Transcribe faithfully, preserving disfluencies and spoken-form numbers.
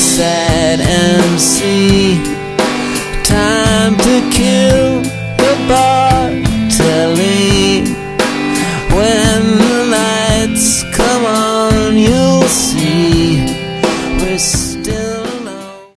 sad M C. Time to kill the bar.